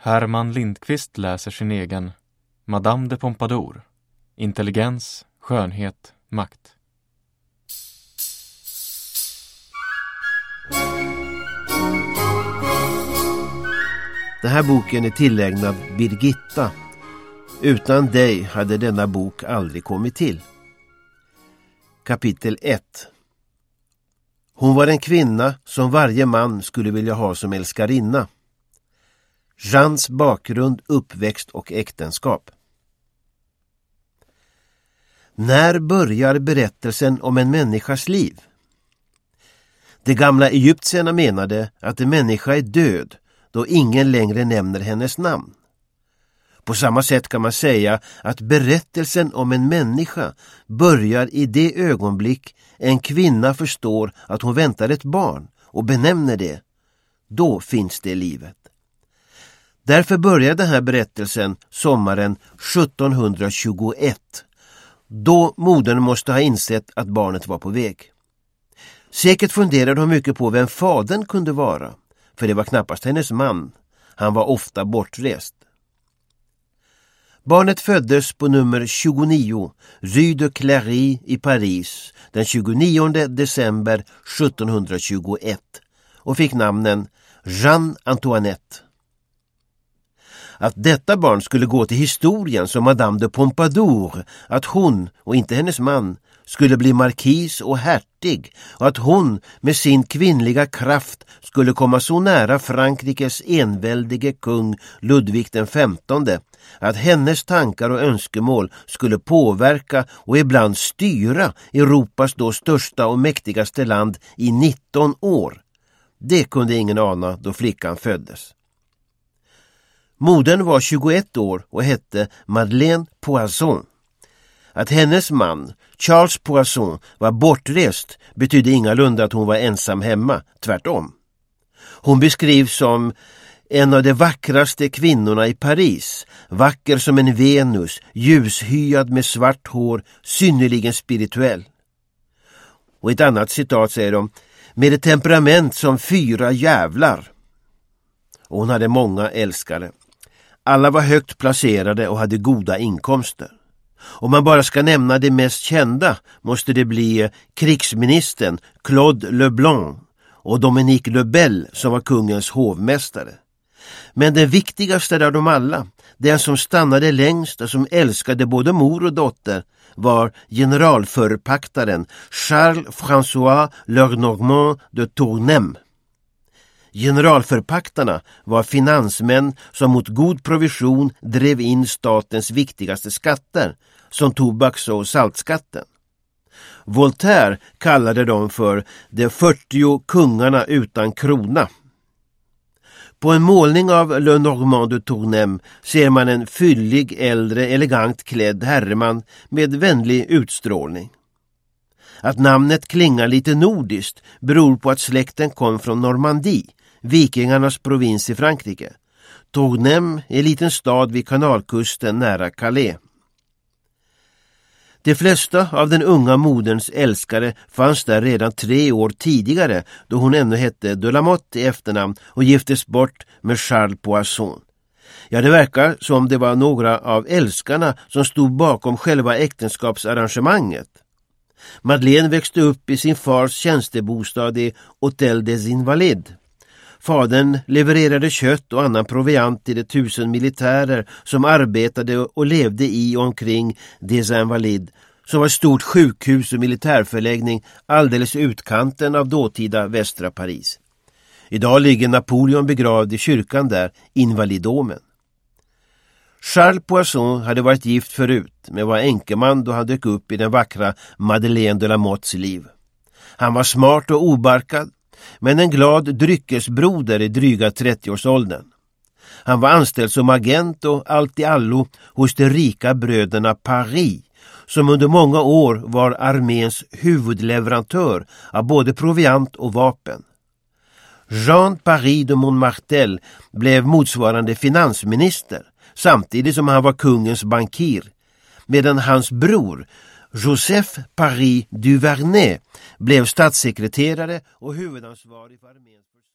Herman Lindqvist läser sin egen Madame de Pompadour. Intelligens, skönhet, makt. Den här boken är tillägnad Birgitta. Utan dig hade denna bok aldrig kommit till. Kapitel 1. Hon var en kvinna som varje man skulle vilja ha som älskarinna. Jeans bakgrund, uppväxt och äktenskap. När börjar berättelsen om en människas liv? De gamla egyptierna menade att en människa är död då ingen längre nämner hennes namn. På samma sätt kan man säga att berättelsen om en människa börjar i det ögonblick en kvinna förstår att hon väntar ett barn och benämner det. Då finns det livet. Därför börjar den här berättelsen sommaren 1721, då modern måste ha insett att barnet var på väg. Säkert funderade hon mycket på vem fadern kunde vara, för det var knappast hennes man. Han var ofta bortrest. Barnet föddes på nummer 29, Rue de Cléry i Paris, den 29 december 1721 och fick namnen Jeanne Antoinette. Att detta barn skulle gå till historien som Madame de Pompadour, att hon och inte hennes man skulle bli markis och hertig och att hon med sin kvinnliga kraft skulle komma så nära Frankrikes enväldige kung Ludvig den 15, att hennes tankar och önskemål skulle påverka och ibland styra Europas då största och mäktigaste land i 19 år. Det kunde ingen ana då flickan föddes. Modern var 21 år och hette Madeleine Poisson. Att hennes man, Charles Poisson, var bortrest betydde ingalunda att hon var ensam hemma, tvärtom. Hon beskrivs som en av de vackraste kvinnorna i Paris, vacker som en Venus, ljushyad med svart hår, synnerligen spirituell. Och i ett annat citat säger de, med ett temperament som 4 jävlar. Och hon hade många älskare. Alla var högt placerade och hade goda inkomster. Om man bara ska nämna det mest kända måste det bli krigsministern Claude Leblanc och Dominique Le Bel som var kungens hovmästare. Men den viktigaste av dem alla, den som stannade längst och som älskade både mor och dotter, var generalförpaktaren Charles-François Lenormand de Tournem. Generalförpaktarna var finansmän som mot god provision drev in statens viktigaste skatter, som tobaks- och saltskatten. Voltaire kallade dem för de 40 kungarna utan krona. På en målning av Lenormand de Tournem ser man en fyllig, äldre, elegant klädd herreman med vänlig utstrålning. Att namnet klingar lite nordiskt beror på att släkten kom från Normandie, vikingarnas provins i Frankrike. Tournem är en liten stad vid kanalkusten nära Calais. De flesta av den unga moderns älskare fanns där redan 3 år tidigare, då hon ännu hette de la Motte i efternamn och giftes bort med Charles Poisson. Ja, det verkar som det var några av älskarna som stod bakom själva äktenskapsarrangemanget. Madeleine växte upp i sin fars tjänstebostad i Hôtel des Invalides. Fadern levererade kött och annan proviant till de 1000 militärer som arbetade och levde i och omkring des Invalides, som var ett stort sjukhus och militärförläggning alldeles i utkanten av dåtida västra Paris. Idag ligger Napoleon begravd i kyrkan där, Invalidomen. Charles Poisson hade varit gift förut, men var enkeman då han dök upp i den vackra Madeleine de la Mottes liv. Han var smart och obarkad, men en glad dryckesbroder i dryga 30-årsåldern. Han var anställd som agent och allt i allo hos de rika bröderna Paris, som under många år var arméns huvudleverantör av både proviant och vapen. Jean Paris de Montmartel blev motsvarande finansminister, samtidigt som han var kungens bankir, medan hans bror Joseph Paris du Vernet blev statssekreterare och huvudansvarig för arméns